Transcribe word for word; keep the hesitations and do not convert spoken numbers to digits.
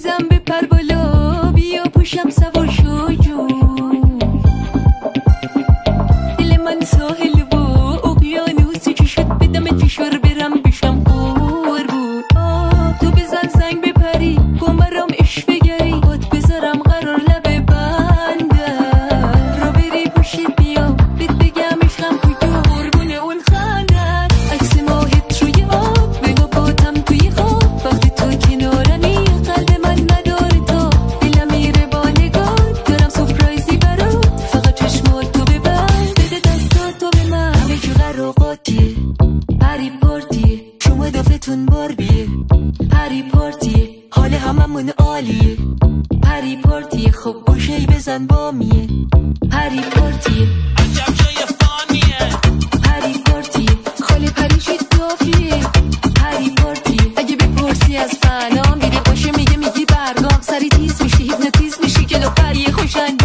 عزیزم بپر بالا بیا پشم سوار شو جو. دل من ساحل و اقیانوسی که شد بدمت فشار برم بشم قربون. تو بزن زنگ بپری کمرم عشق بگری باد بذارم قرار لبه بندم رو بری پشت بیام بهت بگم عشقم کجا قربون اون خندت. عکس ماهت روی آب بگو باتم توی خواب وقتی تو کنارنی قلب من نداره تا دلم میره با نگاه دارم سپرایزی برات فقط چشمات تو ببند بده دستات تو به من همه جو قراقاتیه پری پارتیه شما دافتون باربیه پری پارتیه حال هممون عالیه پری پارتیه خب گوشه‌ای بزن بامیه پری پارتیه عجب جای فانیه پری پارتیه خاله پری شید کافیه پری پارتیه اگه بپرسی از فنام میره باشه میگه میگی برگام سری تیز میشی هیپنوتیزم میشی جلو پری خوشنگ